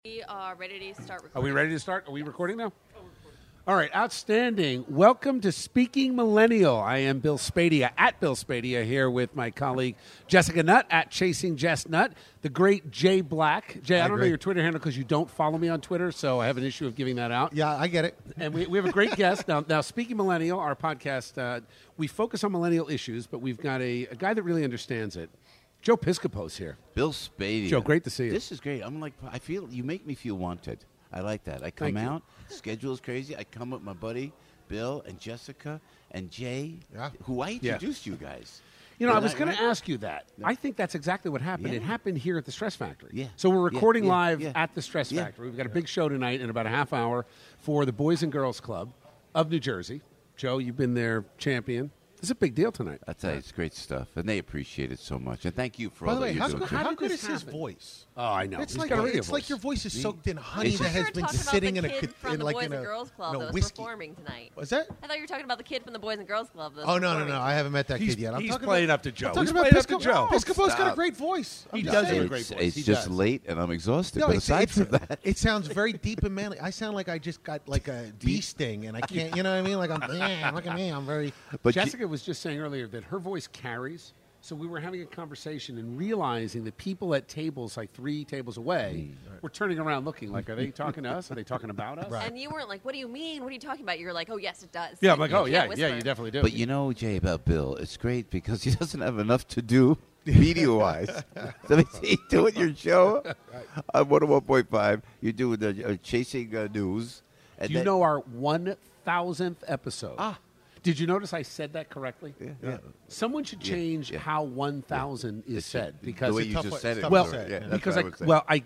We are ready to start recording. Are we ready to start? Are we recording now? All right, outstanding. Welcome to Speaking Millennial. I am Bill Spadia, at Bill Spadia, here with my colleague Jessica Nutt, at Chasing Jess Nutt, the great Jay Black. Jay, I don't know your Twitter handle because you don't follow me on Twitter, so I have an issue of giving that out. Yeah, I get it. And we have a great guest. Now, Speaking Millennial, our podcast, we focus on millennial issues, but we've got a guy that really understands it. Joe Piscopo's here. Bill Spadia. Joe, great to see you. This is great. I feel you make me feel wanted. I like that. I come out, schedule is crazy. I come with my buddy Bill and Jessica and Jay, who I introduced you guys. You know, I was going to ask you that. I think that's exactly what happened. Yeah. It happened here at the Stress Factory. Yeah. So we're recording live Yeah. at the Stress Factory. We've got a big show tonight in about a half hour for the Boys and Girls Club of New Jersey. Joe, you've been their champion. It's a big deal tonight. I tell you, it's great stuff, and they appreciate it so much. And thank you for By all the way, that you're doing. how good is his voice? Oh, I know. It's He's like got a radio voice. like your voice is soaked in honey It's that just- has You been were talking about sitting the in a kid from the like Boys in and a Girls Club that was whiskey. performing tonight. Was that? I thought you were talking about the kid from the Boys and Girls Club. That was Oh no, performing I haven't met that He's- kid yet. I'm he's talking playing about, up to Joe. I'm talking He's about playing up to Piscopo. Joe. Piscopo's got a Stop. great voice. He I'm does just have a saying. great voice. It's He just does. late, and I'm exhausted. No, but aside from that, it sounds very deep and manly. I sound like I just got like a bee sting, and I can't. You know what I mean? Like look at me. I'm very. but Jessica was just saying earlier that her voice carries. So we were having a conversation and realizing that people at tables like 3 tables away were turning around looking like, are they talking to us? Are they talking about us? Right. And you weren't like, what do you mean? What are you talking about? You were like, oh, yes, it does. Yeah, I'm like, You oh, can't yeah, whisper. you definitely do. But you know, Jay, about Bill, it's great because he doesn't have enough to do media-wise. So he's doing your show on 101.5. You're doing the Chasing News. And Do you then- know our 1,000th episode? Did you notice I said that correctly? Yeah. Someone should change how 1,000 is said because the way it's you tough just way- said it's it. tough well, to say. Yeah, that's because what I would say.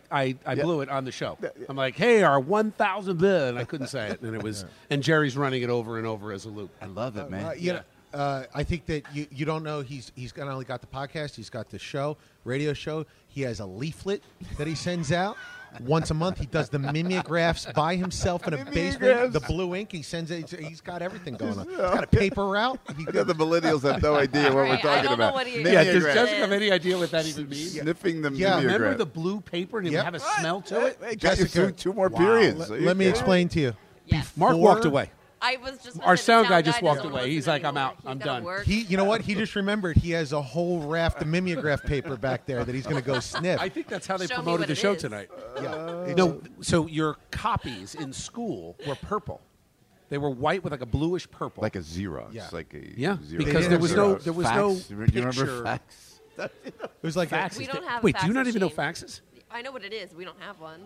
I blew it on the show. I'm like, hey, our 1,000th, and I couldn't say it, and it was, and Jerry's running it over and over as a loop. I love it, man. You know, I think that you don't know he's not only got the podcast, he's got the show, radio show. He has a leaflet that he sends out once a month. He does the mimeographs by himself in a basement. The blue ink. He sends it. He's got everything going on. He's got a paper route. The millennials have no idea what we're Right, I talking don't know about. what he- Yeah, does Mimeograph. Jessica have any idea what that even means? Sniffing the Yeah. mimeograph. Remember the blue paper and it would Yep. have a smell to it? Hey, got you Jessica, through 2 more wow. periods. Let me explain to you. Yes. Mark Before- walked away. I was just Our sound guy just walked doesn't away. listen He's like, I'm anymore. out. He's I'm gotta done. work. You know what? He just remembered he has a whole raft of mimeograph paper back there that he's going to go sniff. I think that's how they Show me promoted what the it show is. tonight. Yeah. No, so your copies in school were purple. They were white with like a bluish purple. Like a Xerox. Yeah. Like a Yeah, Xerox. because there was no- Xerox. there was Fax. no You remember picture. fax? It was like faxes. We don't have a Wait, do you fax not even know machine. faxes? I know what it is. We don't have one.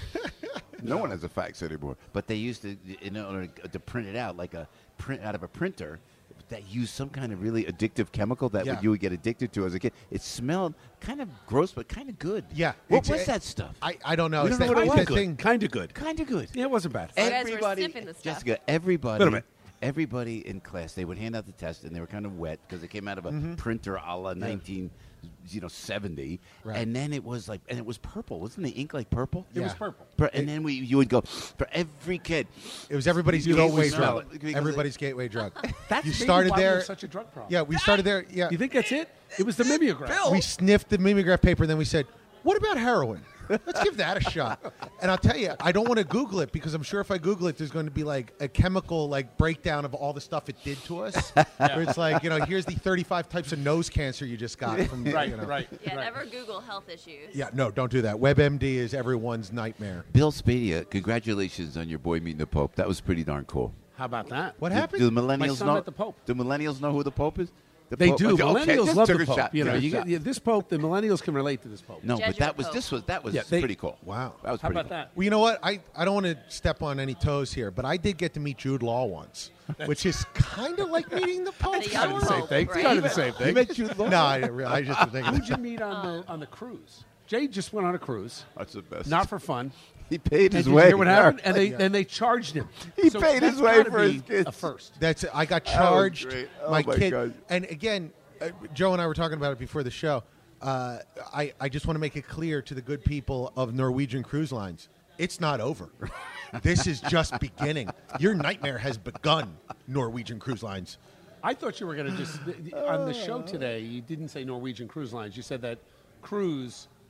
No one has a fax anymore. But they used to, in order to print it out, like a print out of a printer, that used some kind of really addictive chemical that Yeah. you would get addicted to as a kid. It smelled kind of gross, but kind of good. Yeah. What It's- was that stuff? I don't know. We It's don't know that, what it it's was. that thing. Kind of good. Kind of good. Yeah, it wasn't bad. You guys were Everybody, sniffing the stuff. Jessica, everybody, Little bit. everybody in class, they would hand out the test, and they were kind of wet because it came out of a printer a la 1970, Right. and then it was like, and it was purple, wasn't the ink like purple? It was Yeah. purple. And then you would go for every kid. It was everybody's You'd gateway always smell drug. it because Everybody's gateway drug. That's you maybe started why there. there's such a drug problem. Yeah, we started there. Yeah, You think that's it? It was the mimeograph. we sniffed the mimeograph paper, and then we said, "What about heroin? Let's give that a shot." And I'll tell you, I don't want to Google it because I'm sure if I Google it, there's going to be like a chemical like breakdown of all the stuff it did to us. Where it's like, here's the 35 types of nose cancer you just got from Right, you know. right. Yeah, right. never Google health issues. Yeah, no, don't do that. WebMD is everyone's nightmare. Bill Spadia, congratulations on your boy meeting the Pope. That was pretty darn cool. How about that? What Do happened? the millennials My son know met the Pope. Do millennials know who the Pope is? The They Pope- do. Okay, Millennials just love took the a Pope. shot. You know, Took a you shot. get, this Pope. The millennials can relate to this Pope. No, but Jesuit that was Pope. that was Yeah, they- pretty cool. Wow. That was How pretty about cool. that? Well, you know what? I don't want to step on any toes here, but I did get to meet Jude Law once, which is kind of like meeting the Pope. The young Kind of the same Pope, thing. right? Kind of the same You thing. met Jude Law? No, I didn't really. I just was thinking. Who'd you meet on the cruise? Jay just went on a cruise, That's the best. not for fun. He paid And his did way. you hear what happened? Yeah. And they charged him. He So paid his that's way gotta for be his kids. A first. I got charged. great. Oh, my my kid. God. And again, Joe and I were talking about it before the show. I just want to make it clear to the good people of Norwegian Cruise Lines, it's not over. This is just beginning. Your nightmare has begun, Norwegian Cruise Lines. I thought you were going to just on the show today. You didn't say Norwegian Cruise Lines. You said that cruise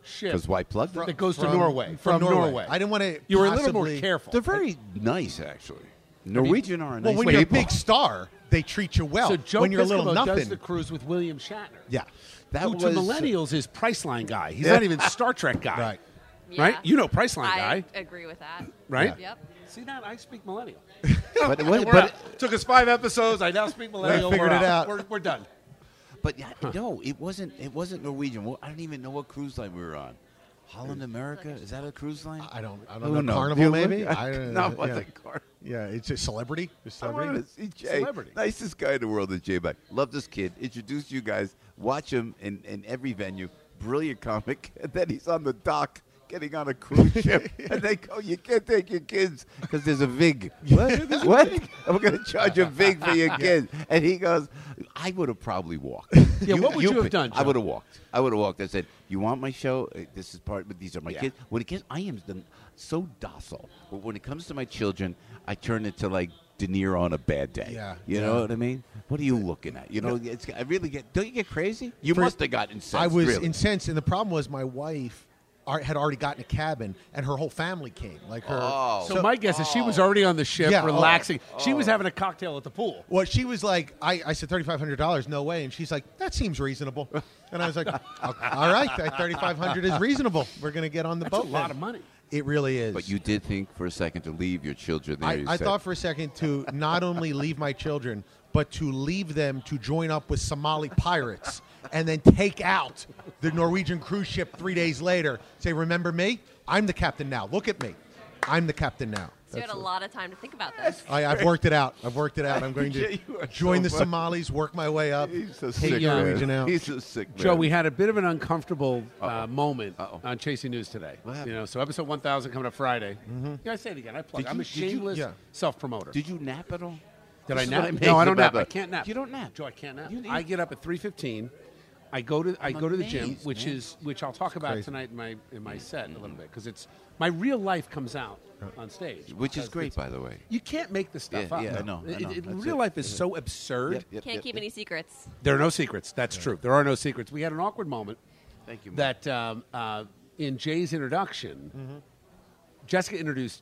ship Because why plug them? that goes to Norway. From Norway. I didn't want to. You were a little more careful. They're very nice, actually. Norwegian are a Well, nice when you're a people. big star, they treat you well. So Joe when you're a little Piscopo nothing, does the cruise with William Shatner. yeah, Who to millennials is Priceline guy. He's not even Star Trek guy. right. Yeah. Right? You know Priceline I guy, agree with that. right? Yep. See that? I speak millennial. But, We're but, out. Took us 5 episodes. I now speak millennial. figured We're it out. We're done. but yeah, no, it wasn't Norwegian. Well, I don't even know what cruise line we were on. Holland America? Is that a cruise line? I don't Who know. knows? Carnival, You maybe. look- I don't No, know. it wasn't Yeah. Carnival. Yeah, it's a celebrity. A I celebrity. wanted to see Jay. Celebrity. Nicest guy in the world is Jay Black. Love this kid. Introduced you guys. Watch him in every venue. Brilliant comic. And then he's on the dock getting on a cruise ship. And they go, you can't take your kids because there's a VIG. What? What? I'm going to charge a VIG for your kids. And he goes, I would have probably walked. Yeah, what would you have pick. done, I Joe? would have walked. I would have walked. I said, you want my show? This is part, but these are my Yeah. kids. When it gets, I am so docile. But when it comes to my children, I turn into like De Niro on a bad day. Yeah, You yeah. know what I mean? What are you looking at? You know, I really get. Don't you get crazy? You For- must have gotten incensed. I was really. incensed, and the problem was my wife had already gotten a cabin, and her whole family came. Like her. Oh. So my guess is she was already on the ship, Yeah, relaxing. She was having a cocktail at the pool. Well, she was like, I said $3,500, no way, and she's like, that seems reasonable, and I was like, all right, $3,500 is reasonable. We're gonna get on the That's boat. a lot then." of money. It really is. But you did think for a second to leave your children there. I thought for a second to not only leave my children, but to leave them to join up with Somali pirates and then take out the Norwegian cruise ship 3 days later. Say, remember me? I'm the captain now. Look at me. I'm the captain now. So you had a lot of time to think about this. I've worked it out. I'm going to You are join so the funny. Somalis, work my way up. He's a take sick Norwegian man. out. He's a sick man. Joe, we had a bit of an uncomfortable moment Uh-oh. on Chasing News today. What happened? You know, so episode 1000 coming up Friday. Yeah, I say it again. I plug. Did I'm a you- did you- shameless yeah. self-promoter. Did you nap at all? Did This I is nap? what No, I don't amazed nap. about I that. can't nap. You don't nap. Joe, I can't nap. You- I get up at 3:15. I go to the gym, amazed, which man. which I'll talk about crazy. tonight in my set a little bit because it's my real life comes out on stage, Which is because great, it's- by the way. You can't make this stuff Yeah, up. yeah, I know, I know. That's Real it. life is so absurd. Can't keep any secrets. There are no secrets. That's true. There are no secrets. We had an awkward moment Thank you. Man. that in Jay's introduction, Jessica introduced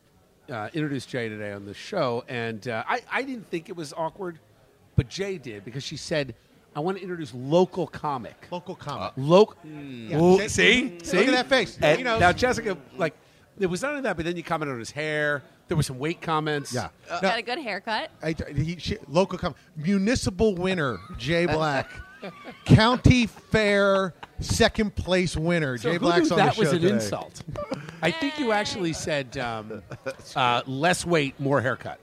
Jay today on the show, and I didn't think it was awkward, but Jay did because she said, "I want to introduce local comic." Local comic. Local. Yeah. See? Look at that face. And He knows. now Jessica, like, it was none of that, but then you commented on his hair. There were some weight comments. Yeah. Got a good haircut. Local comic. Municipal winner, Jay Black. County Fair second place winner, So Jay who Black's knew on the that show was an today. insult. I think you actually said less weight, more haircut.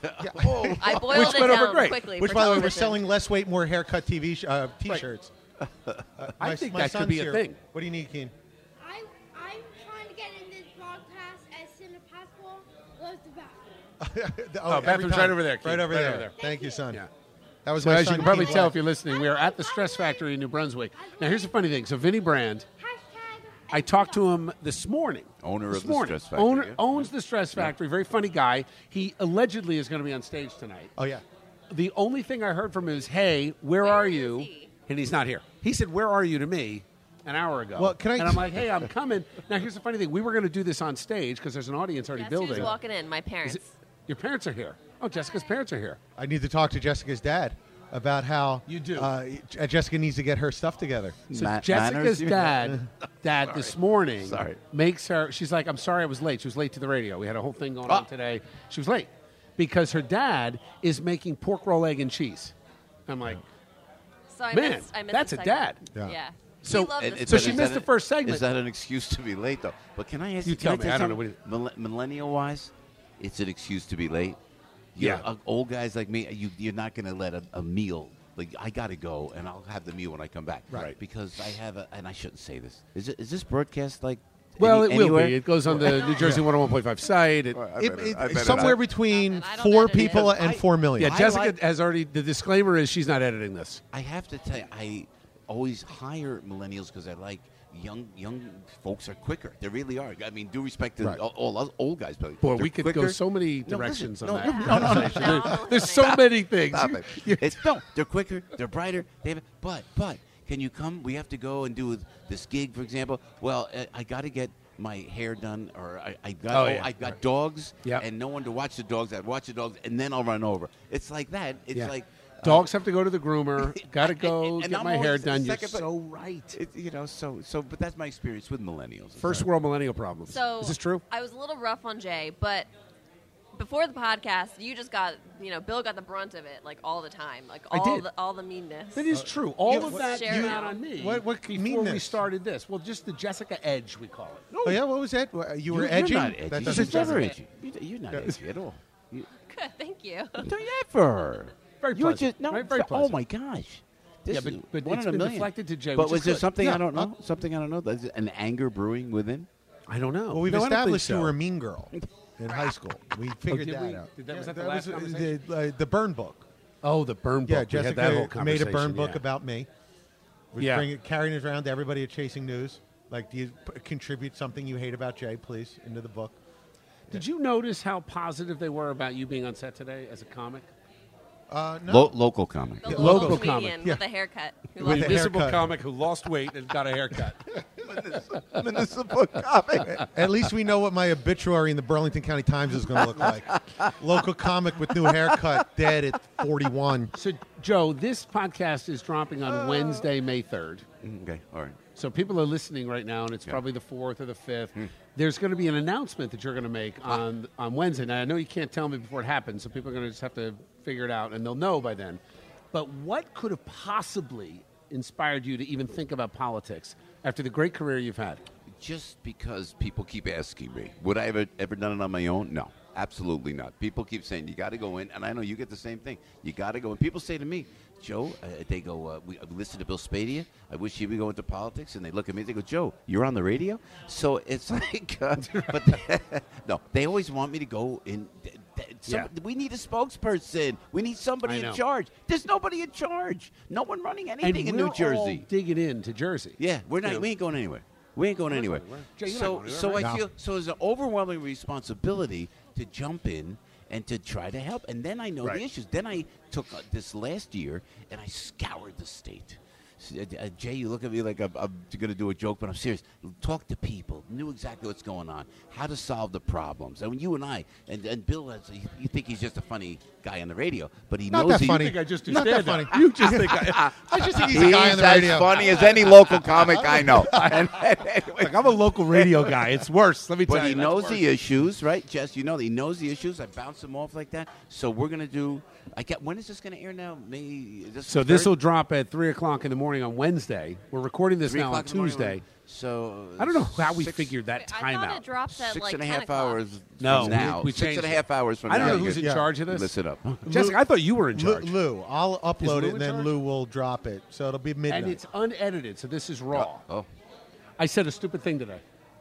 I boiled Which it went over down great. quickly. Which, for by the way, we're television. selling less weight, more haircut T-shirts. I think that could be a thing. What do you need, Keen? I'm trying to get in this broadcast as soon as possible. Where's the bathroom? Oh, every bathroom's time. right over there, Keen. Right over Right there. over there. Thank you, son. Yeah. That was So my as you son, can probably Keen tell Black. if you're listening, we are at the Stress Factory in New Brunswick. Now, here's the funny thing. So Vinny Brand, I talked to him this morning. Owner This of the morning. Stress Factory, yeah. Owns the Stress Factory. Very funny guy. He allegedly is going to be on stage tonight. Oh, yeah. The only thing I heard from him is, "Hey, where are is you?" he? And he's not here. He said, "Where are you?" to me an hour ago. Well, can I- And I'm like, "Hey, I'm coming." Now, here's the funny thing. We were going to do this on stage because there's an audience already Guess building. who's walking in? My Is parents. it- your parents are here. Oh, Jessica's parents are here. I need to talk to Jessica's dad about how You do. Jessica needs to get her stuff together. So Ma- Jessica's manners? dad this morning Sorry. makes her. She's like, "I'm sorry, I was late." She was late to the radio. We had a whole thing going Ah. on today. She was late because her dad is making pork roll, egg, and cheese. I'm like, So I Man, missed that's the a segment. dad. Yeah. So- We love and this it's- so movie. she missed the first segment. Is that an excuse to be late, though? But can I ask You can tell me. I don't know something? Millennial-wise, it's an excuse to be late. You Yeah. know, old guys like me, you're not going to let a meal. Like, I got to go, and I'll have the meal when I come back. Right. Because I have and I shouldn't say this. Is this broadcast, like, well, it will anywhere? be. It goes on the New Jersey 101.5 site. Somewhere between I don't 4 edit it. people and 4 million. Yeah, I Jessica like- has already. The disclaimer is she's not editing this. I have to tell you, I always hire millennials because I like young folks are quicker. They really are. I mean, due respect to Right. all us old guys, but Boy, they're we could go quicker. so many No, directions listen, on no, that. no, no, no. conversation. No. There's so many things. Stop it. They're quicker, they're brighter, but can you come? We have to go and do this gig, for example. Well, I got to get my hair done, or I've got dogs, Yep. and no one to watch the dogs. I watch the dogs, and then I'll run over. It's like that. It's Yeah. like Dogs have to go to the groomer. Got to go and get I'm my hair always the done. You're second, but so right. But that's my experience with millennials. First world millennial problems. So Is this true? I was a little rough on Jay, but before the podcast, you just got, Bill got the brunt of it, like all the time, like I did. all the meanness. That is true. All you- of what- that share came it out out. on me What before we meanness? started this. Well, just the Jessica Edge, we call it. Oh yeah, what was that? You were You're edging. not edgy. That You're doesn't never Jessica. edgy. You're not edgy at all. Good, thank you. Never. Very You were pleasant. just no. Right, very Oh pleasant. my gosh. This Yeah, but is one it's in a been million. deflected to Jay, But which was is there good. something Yeah, I don't know? Something I don't know. There's an anger brewing within. I don't know. Well, we've No, I don't think established you so. were a mean girl in high school. We figured did that we? out. Did that- was that Yeah, the last conversation? the burn book. Oh, the burn book. Yeah, We had Jessica that whole made a conversation, burn book yeah. about me. Was Yeah. carrying it around to everybody at Chasing News. Like, do you contribute something you hate about Jay, please, into the book? Did you notice how positive they were about you being on set today as a comic? No. Local comic. The Yeah, local local comedian comic, yeah. with a haircut. Who With loves a it. Municipal haircut. comic who lost weight and got a haircut. Municipal comic. At least we know what my obituary in the Burlington County Times is going to look like. Local comic with new haircut, dead at 41. So, Joe, this podcast is dropping on Wednesday, May 3rd. Okay, all right. So people are listening right now, and it's probably the 4th or the 5th. There's going to be an announcement that you're going to make on Wednesday. Now, I know you can't tell me before it happens, so people are going to just have to figure it out, and they'll know by then. But what could have possibly inspired you to even think about politics after the great career you've had? Just because people keep asking me, would I ever done it on my own? No, absolutely not. People keep saying, you got to go in, and I know you get the same thing. You got to go in. People say to me, Joe, they go, we listen to Bill Spadia. I wish he would go into politics. And they look at me, they go, Joe, you're on the radio? So it's like, but no, they always want me to go in. We need a spokesperson. We need somebody I know. in charge. There's nobody in charge. No one running anything in we're New Jersey. all digging into Jersey. Yeah, we're not. You know. We ain't going anywhere. We ain't going anywhere. Jay, you're not So, going so anywhere, I right? feel so there's an overwhelming responsibility to jump in and to try to help. And then I know Right. the issues. Then I took this last year and I scoured the state. Jay, you look at me like I'm going to do a joke, but I'm serious. Talk to people, knew exactly what's going on, how to solve the problems. And when you and I, and Bill, you think he's just a funny guy on the radio, but he Not knows that funny. You think I just do Not that stand-up. funny. You just think I just think he's He's a guy on the as radio. funny as any local comic I know. And anyway, like I'm a local radio guy. It's worse. Let me tell but you. he that's knows worse. the issues, right, Jess? You know, he knows the issues. I bounce them off like that. So we're going to do. When is this going to air now? May. So this will drop at 3:00 in the morning on Wednesday. We're recording this 3 now on o'clock in the morning. Tuesday. So I don't know how we 6 figured that I time thought out. it drops at 6 like and a 10 half o'clock. hours No, from now. we 6 changed and a it. half hours from I now. don't know you who's get- in charge of this. Listen up. Jessica, I thought you were in charge. Lou, I'll upload Lou it, and in then charge? Lou will drop it. So it'll be midnight. And it's unedited, so this is raw. Oh, I said a stupid thing today.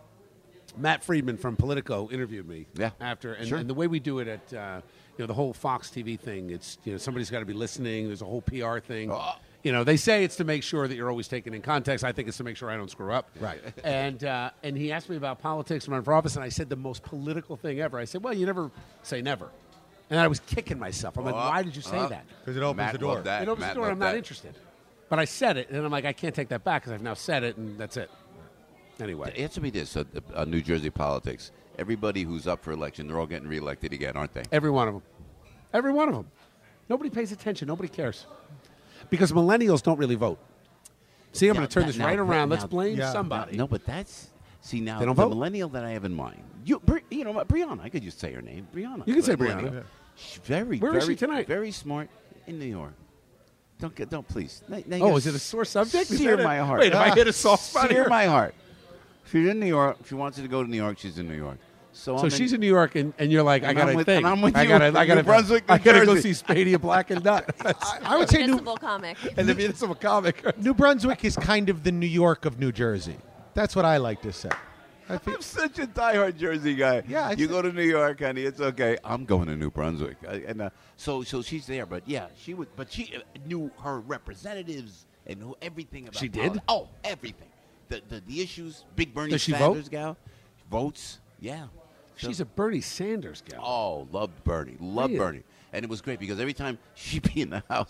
Matt Friedman from Politico interviewed me Yeah, after, and, sure. and the way we do it at the whole Fox TV thing, it's somebody's got to be listening. There's a whole PR thing. Oh. They say it's to make sure that you're always taken in context. I think it's to make sure I don't screw up. Right. And he asked me about politics and running for office, and I said the most political thing ever. I said, well, you never say never. And I was kicking myself. I'm like, why did you say that? Because it opens Matt the door. loved that. It opens Matt the door. loved I'm not that. interested. But I said it, and I'm like, I can't take that back because I've now said it, and that's it. Anyway. Answer me this: New Jersey politics. Everybody who's up for election, they're all getting reelected again, aren't they? Every one of them. Every one of them. Nobody pays attention. Nobody cares. Because millennials don't really vote. See, I'm going to turn this right around. Let's blame Yeah. somebody. No, but that's now They don't the vote? millennial that I have in mind. Brianna. I could just say her name, Brianna. You can say The millennial. Brianna. She's very, Where very, is she tonight? Very smart in New York. Don't please. Now you Oh, gotta is it a sore subject? Is Sear that it? my heart. Wait, if I hit a soft spot Sear here? my heart. She's in New York. If she wants to go to New York, she's in New York. So she's in New York, and you're like, I And got I'm to with- think. and I'm with I you. gotta, New Brunswick, New I got to go Jersey. see Spadia Black and Nut. I would say New, Municipal comic. and the municipal comic. New Brunswick is kind of the New York of New Jersey. That's what I like to say. I think I'm such a diehard Jersey guy. Yeah, you go to New York, honey. It's okay. I'm going to New Brunswick, so she's there. But yeah, she would. But she knew her representatives and knew everything about. She did? politics. Oh, everything. The issues. Big Bernie Does she Sanders vote? gal votes. Yeah. So- She's a Bernie Sanders gal. Oh, loved Bernie. Loved Really? Bernie. And it was great because every time she'd be in the house,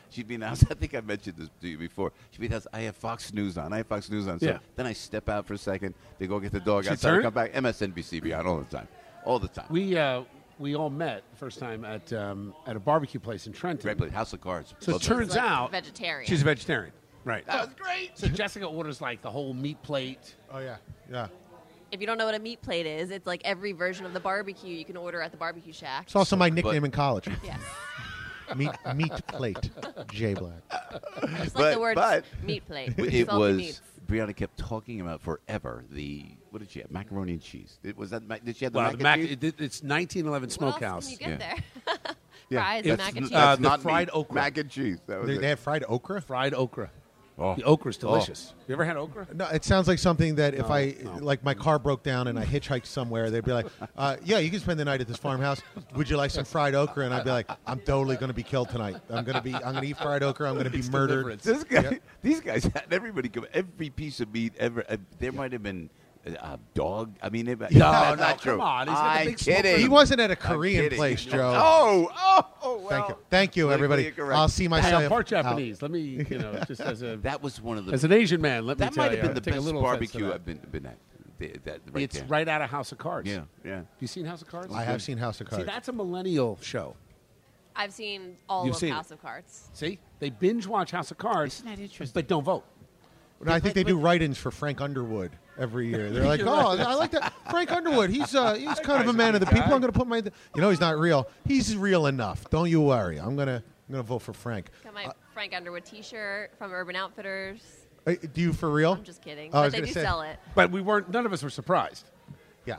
She'd be in the house. I think I mentioned this to you before. She'd be in the house. I have Fox News on. So Yeah. then I step out for a second. They go get the dog She'd outside. turn? Come back. MSNBC be on all the time. All the time. We all met the first time at a barbecue place in Trenton. Great place. House of Cards. So it Love that. turns Like out vegetarian. she's a vegetarian. Right. That was great. So Jessica orders like the whole meat plate. Oh yeah, yeah. If you don't know what a meat plate is, it's like every version of the barbecue you can order at the barbecue shack. It's also my nickname in college. Yes. Meat plate, J Black. Just like the word but meat plate. It Salty was. meats. Brianna kept talking about forever what did she have? Macaroni and cheese. Did she have the Well, mac and cheese? it's 1911 What else Smokehouse. can you get Yeah. there? Yeah. Fries It's- and mac and cheese. That's the not fried meat. okra. Mac and cheese. That was They it. have fried okra. Fried okra. Oh. The okra's delicious. You ever had okra? No, it sounds like something that if No. like my car broke down and I hitchhiked somewhere, they'd be like, "Yeah, you can spend the night at this farmhouse. Would you like some fried okra?" And I'd be like, "I'm totally going to be killed tonight. I'm going to eat fried okra. I'm going to be It's murdered." deliverance. This guy, Yep. these guys had everybody come. Every piece of meat ever. There might have been a dog. I mean, that's no, not true. come on. He's got the I'm big smoker. kidding. He wasn't at a I'm Korean kidding. place, Joe. Oh, well. Thank you, everybody. Politically correct. I'll see Hey, myself. I'm part out. Japanese. Let me, just as a That was one of the. as an Asian man, let me that tell might you, have been the take a best little offense to barbecue that. I've been at. That right It's there. right out of House of Cards. Yeah, yeah. Have you seen House of Cards? I have seen House of See, Cards. that's a millennial show. I've seen all You've of seen House it. of Cards. See, they binge watch House of Cards, Isn't that interesting? but don't vote. No, I think they do write-ins for Frank Underwood every year. They're like, "Oh, I like that Frank Underwood. He's kind of a man of the people. I'm going to put my, he's not real. He's real enough. Don't you worry. I'm gonna vote for Frank." Got my Frank Underwood T-shirt from Urban Outfitters. Do you for real? I'm just kidding, Oh, I but was they gonna do say- sell it. But none of us were surprised Yeah.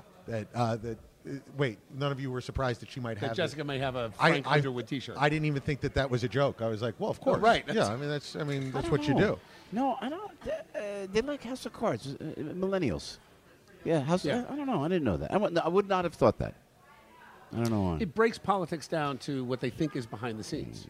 Wait, none of you were surprised that she might that have Jessica it. may have a Frank Underwood T-shirt. I didn't even think that was a joke. I was like, well, of course. right. Yeah. I mean, that's what you do. No, I don't. They like House of Cards. Millennials. Yeah, Yeah. I don't know. I didn't know that. I would not have thought that. I don't know why. It breaks politics down to what they think is behind the scenes.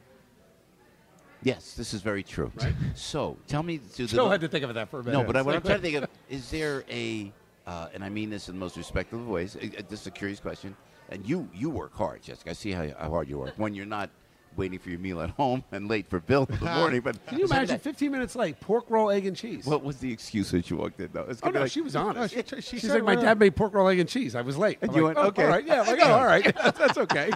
Yes, this is very true. Right. So, tell me, Still had to think of that for a minute. No, but what I'm trying to think of is there a, and I mean this in the most respectful of ways. This is a curious question, and you work hard, Jessica. I see how hard you work when you're not waiting for your meal at home and late for Bill in the morning. But Can you imagine 15 minutes late, pork roll, egg, and cheese? What was the excuse that you walked in though? It's Oh, gonna be no, like- she was honest. she She's said like, my right dad on. made pork roll, egg, and cheese. I was late. And I'm you like, went, "Oh, okay." all right. Yeah, I'm like, oh, all right. That's okay.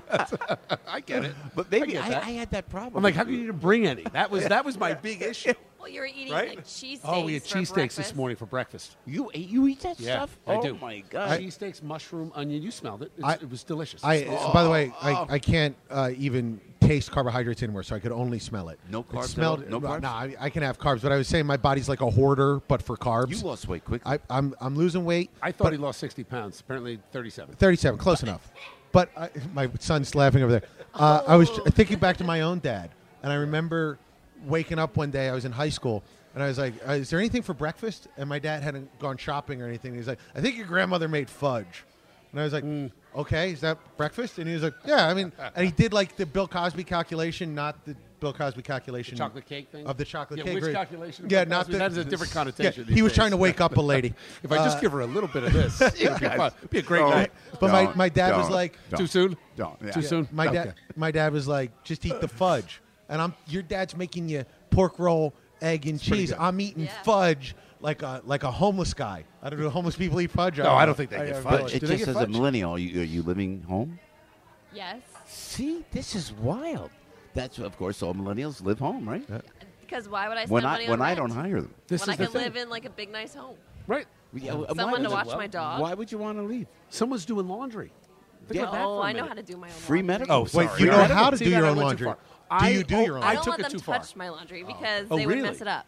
I get it. But maybe get I that. had that problem. I'm like, how can you bring any? That was my big issue. Well, you were eating Right? like cheesesteaks. Oh, we had for cheesesteaks breakfast. this morning for breakfast. You eat that Yeah, stuff? I Oh do. my god! Cheesesteaks, mushroom, onion. You smelled it. I- It was delicious. By the way, I can't even taste carbohydrates anymore, so I could only smell it. No It carbs at smelled, all? No carbs? No, I can have carbs, but I was saying my body's like a hoarder, but for carbs. You lost weight quickly. I'm losing weight. I thought he lost 60 pounds. Apparently 37. 37, close enough. But my son's laughing over there. I was thinking back to my own dad, and I remember waking up one day. I was in high school, and I was like, "Is there anything for breakfast?" And my dad hadn't gone shopping or anything. He's like, "I think your grandmother made fudge." And I was like, "Okay, is that breakfast?" And he was like, "Yeah." I mean, and he did like the Bill Cosby calculation, not the Bill Cosby calculation The chocolate cake thing? of the chocolate Yeah, cake. which right? calculation of Yeah, Bill not Cosby? the, That has a different connotation Yeah, these he was days. trying to wake up a lady. If I just give her a little bit of this, it'd be fun. It'd be a great Don't. night. But Don't. my dad was Don't. like, Don't. Too soon? Don't. Yeah. Too soon? My Okay. dad was like, just eat the fudge. And your dad's making you pork roll, egg, and pretty cheese. good. I'm eating Yeah. fudge like a homeless guy. I don't know. Homeless people eat fudge. No, I don't think they get have fudge. no Do It they just get as a fudge? millennial, are you living home? Yes, See, this is wild. That's of course all millennials live home, right? because why would I spend When money I on when I rent don't hire them. This when I is the can thing. live in like a big nice home? Right. Yeah, Someone to why watch would- my dog. Why would you want to leave? Someone's doing laundry. Think Yeah. about that Oh, for a I know minute. how to do my own Free laundry. medical. Oh, Wait, sorry. you know Medical? how to See, do that your I own went too laundry? far. Do you do your own I I don't took let it them too far. touch my laundry because Oh, they would really? mess it up.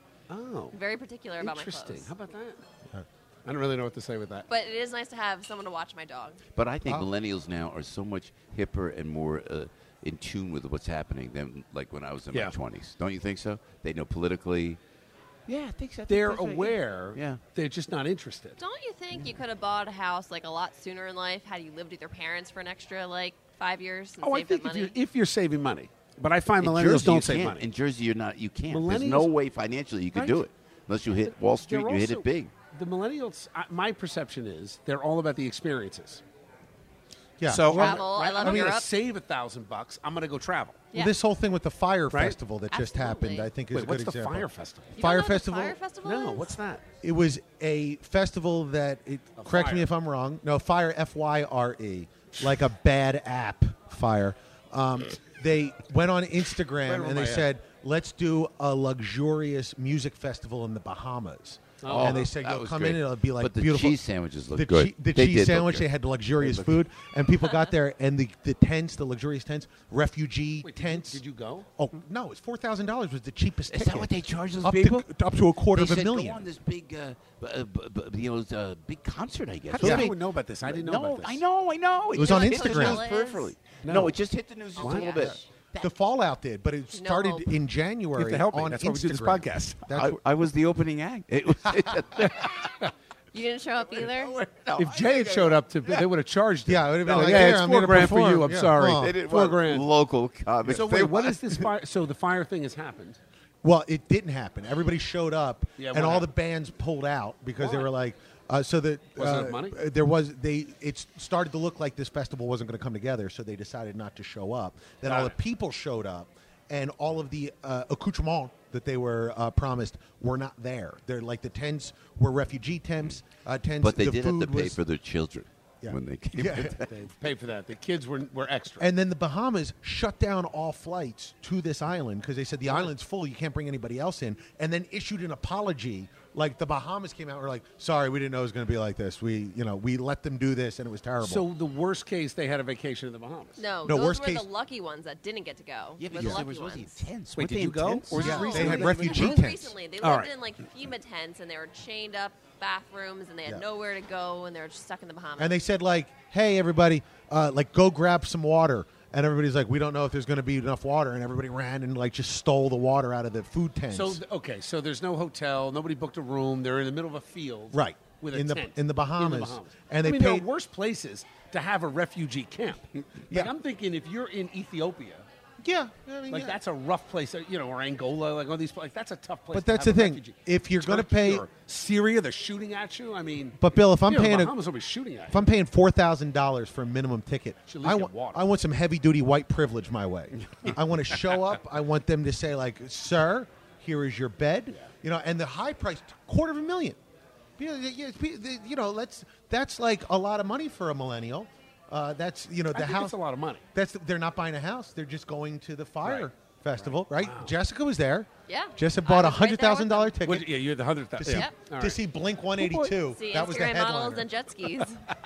Oh. I'm very particular about my Interesting. clothes. How about that? I don't really know what to say with that. But it is nice to have someone to watch my dog. But I think millennials now are so much hipper and more in tune with what's happening than like when I was in Yeah. my 20s. Don't you think so? They know politically. Yeah, I think so. I think They're that's right. aware. Yeah. They're just not interested. Don't you think you could have bought a house like a lot sooner in life had you lived with your parents for an extra like 5 years and Oh, I saved think that money? if you're saving money. But I find In millennials Jersey, don't you save can't. money. In Jersey, you can't. There's Millennials- no way financially you can Right. do it unless you hit Wall Street. They're You hit also- it big. The millennials, my perception is they're all about the experiences. Yeah. So Travel. I love I'm going to Europe. save $1,000. I'm going to go travel. Yeah. Well, this whole thing with the Fire Right? Festival that just Absolutely. happened, I think, is Wait, a good what's the example. Fire Festival? You don't Fire know what the Festival? Fire Festival No, is? what's that? It was a festival that, correct me fire. if I'm wrong. No, Fire, F-Y-R-E, like a bad app, Fire. They went on Instagram over and my they head. said, let's do a luxurious music festival in the Bahamas. Oh, and they said, that you'll was come great. in and it'll be like But the beautiful. cheese sandwiches look the good. the They cheese did look sandwich, good. they had luxurious look food, and people got there, and the tents, the luxurious tents, refugee Wait, tents. Did you go? Oh no, it's $4,000 was the cheapest Is ticket. that what they charge those up people? up to a quarter They of a said million. go on this big, big concert, I guess. How does Yeah. anyone know about this? I didn't know about this. I know. It was on just hit the Instagram. news peripherally. No. No, it just hit the news just Oh a my little gosh. bit. The Fallout did, but it started hope. in January You have to help me. on That's why we do this Instagram. podcast. That's I was the opening act. It was, You didn't show up either? If Jay had showed up, they would have charged him. Yeah, it would have been No, like, yeah, here, it's I'm $4 gonna grand for perform. you. I'm Yeah. sorry. Oh. they didn't $4 want grand. local comics. So They wait, what wanted- is this fire? So the fire thing has happened. Well, it didn't happen. Everybody showed up, Yeah, and what all happened? the bands pulled out because they Why? were like, so that Wasn't enough money? there was it started to look like this festival wasn't going to come together, so they decided not to show up. Then Got all it. the people showed up, and all of the accoutrements that they were promised were not there. They're like the tents were refugee tents. Tents, But they the did have to food pay was- for their children Yeah. when they came. Yeah. They paid for that. The kids were extra. And then the Bahamas shut down all flights to this island because they said the island's full, you can't bring anybody else in, and then issued an apology. Like the Bahamas came out and were like, sorry, we didn't know it was going to be like this. We let them do this and it was terrible. So the worst case, they had a vacation in the Bahamas. No, No, those worst were case- the lucky ones that didn't get to go. Yeah, Were the because there lucky was supposed to ones. be tents. Wait, Weren't did they you in go? tents? Or was this No. recently? They had It refugee was tents. recently. They All lived right. in like FEMA tents, and they were chained up bathrooms, and they had Yeah. nowhere to go, and they were just stuck in the Bahamas. and they said like, hey, everybody, like go grab some water. And everybody's like, we don't know if there's going to be enough water. And everybody ran and like just stole the water out of the food tents. So okay, so there's no hotel. Nobody booked a room. They're in the middle of a field, Right. With a In the- tent. in the Bahamas. And they I mean, there are paid- worse places to have a refugee camp. Like, Yeah. I'm thinking if you're in Ethiopia, yeah, I mean, like yeah. that's a rough place, or Angola, like all these. Like that's a tough place. But to that's have the a thing. refugee. If you're gonna Turkey pay- or Syria, they're shooting at you. I mean, But Bill, if I'm the paying Bahamas will be shooting at if you. I'm paying $4,000 for a minimum ticket, Should at least I get want water. I want some heavy duty white privilege my way. I want to show up. I want them to say like, "Sir, here is your bed," and the high price, $250,000. That's like a lot of money for a millennial. That's the I think house. it's a lot of money. They're not buying a house. They're just going to the fire Right. festival, right? Jessica was there. Yeah. Jessica I bought a was right there with $100,000 them. ticket What, yeah, you had the 100,000. to see Yep. All to right. see Blink 182. See That was the Instagram models headliner. and jet skis.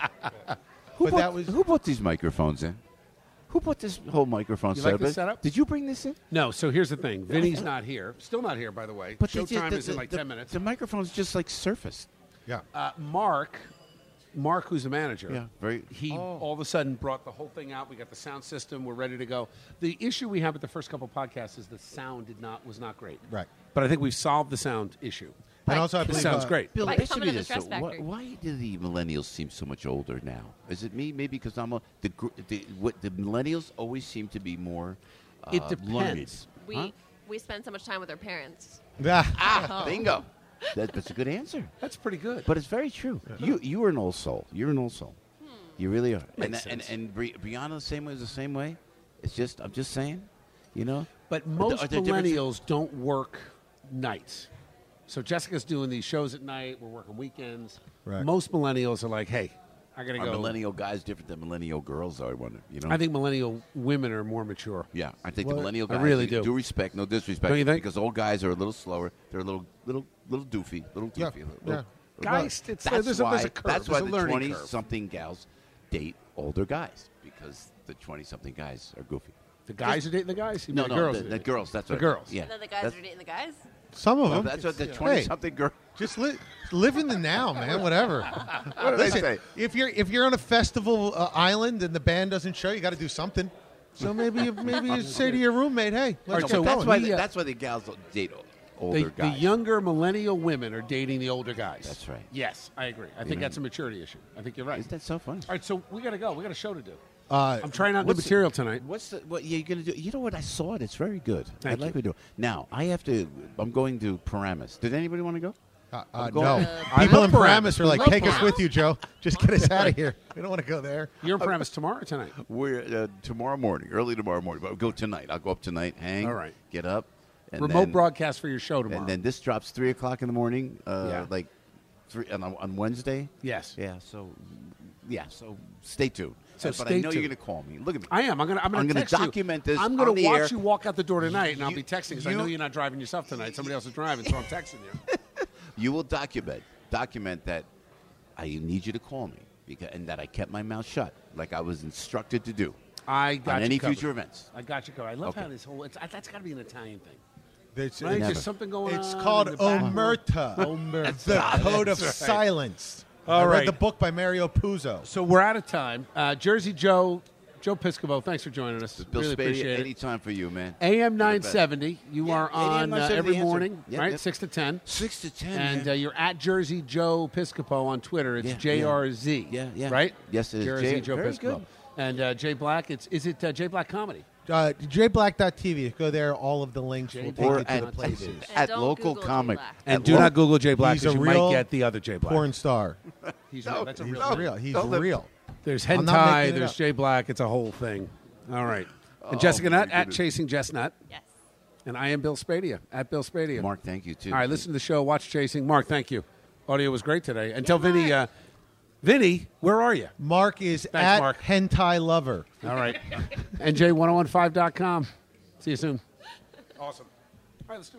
Who But bought, that was- who bought these microphones in? Who bought this whole microphone You like setup? this setup? Did you bring this in? No, so here's the thing. Vinny's not here. Still not here, by the way. they Showtime did- is in like 10 minutes. The microphone's just like surfaced. Yeah. Mark, who's the manager, Yeah, very- he all of a sudden brought the whole thing out. We got the sound system. We're ready to go. The issue we had with the first couple podcasts is the sound was not great. Right. But I think we've solved the sound issue. And also, I It believe sounds great. Bill, Like answer coming me to the this, Stress though. Why, Factory. why do the millennials seem so much older now? Is it me? Maybe because the millennials always seem to be more. It learned. depends. We spend so much time with our parents. Ah, bingo. That's a good answer. That's pretty good. But it's very true. You are an old soul. You're an old soul. You really are. Makes and sense. and Brianna the same way is the same way. It's just I'm just saying, But Are most there differences? millennials don't work nights. So Jessica's doing these shows at night. We're working weekends. Right. Most millennials are like, hey, I got to Are go. millennial guys different than millennial girls? I wonder. I think millennial women are more mature. Yeah, I think Well, the millennial I guys. really do. Due respect, no disrespect. Don't you think? Because old guys are a little slower. They're a little doofy, Yeah, little- Guys, it's, That's there's, a, why. there's a curve. That's why there's a the learning curve. 20-something gals date older guys because the 20-something guys are goofy. The guys are dating the guys? You No, mean no, the girls. the are dating? girls. That's The what girls. Yeah, And then the guys that's, are dating the guys. Some of well, them. that's what the Hey, 20-something girl. just live in the now, man. Whatever. What did Listen, I say? if you're on a festival island and the band doesn't show, you got to do something. So maybe you say to your roommate, "Hey, All right, let's so get that's going." why. we, That's why the gals don't date older The guys. younger millennial women are dating the older guys. That's right. Yes, I agree. I think that's a maturity issue. I think you're right. Isn't that so funny? All right, so we got to go. We got a show to do. Uh, I'm trying out new what's the- material tonight. What's what you're going to do? You know what? I saw it. It's very good. Thank I'd like you. to do it. Now, I have to. I'm going to Paramus. Did anybody want to go? No. I People love in Paramus. Paramus are We like, love take us Paramus. with you, Joe. Just get us out of here. We don't want to go there. You're in Paramus tomorrow or tonight? We're tomorrow morning, early tomorrow morning. But I'll go tonight. I'll go up tonight, hang, All right. get up. And Remote then, broadcast for your show tomorrow. And then this drops 3 o'clock in the morning, Yeah. like 3 on Wednesday. Yes. Yeah. So stay tuned. So but stay I know you're tuned. going to call me. Look at me. I am. I'm I'm gonna gonna text you. document this I'm gonna on the watch air. you walk out the door tonight, and I'll You- be texting because I know you're not driving yourself tonight. Somebody else is driving, so I'm texting you. You will document that I need you to call me and that I kept my mouth shut, like I was instructed to do I got on you any covered. future events. I got you covered. I love Okay. how this whole. That's got to be an Italian thing. It's, Right? Never. There's something going on. it's called in the back. Omerta. Omerta. The Code of That's right. Silence. All I right. read the book by Mario Puzo. So we're out of time. Jersey Joe Piscopo, thanks for joining us. Bill really Spady, appreciate it. anytime for you, man. AM You're the best. 970. You Yeah, are AM on 970 every answer. morning, Yep, right? yep. 6 to 10. 6 to 10, And man. you're at Jersey Joe Piscopo on Twitter. It's Yeah, JRZ. yeah. Right? Yes, it is. Jersey Jay- Joe very Piscopo. good. And Jay Black, is it Jay Black Comedy? JBlack.tv. Go there. All of the links will take Or you to the at, places. And at don't local Google Jay comic. Black. And At do not Google Jay Black He's because a you real might get the other Jay Black. Porn star. He's No, that's a He's real real. He's Don't let- real. There's I'm not hentai, making it there's up. Jay Black. It's a whole thing. All right. And Oh, Jessica my Nutt at goodness. Chasing Jess Nutt. Yes. And I am Bill Spadia at Bill Spadia. Mark, thank you, too. All right, listen to the show. Watch Chasing. Mark, thank you. Audio was great today. And tell Yeah, Vinny, Mark. Vinny, where are you? Mark is Thanks, at Mark. Hentai Lover. All right. NJ1015.com. See you soon. Awesome. All right, let's do it.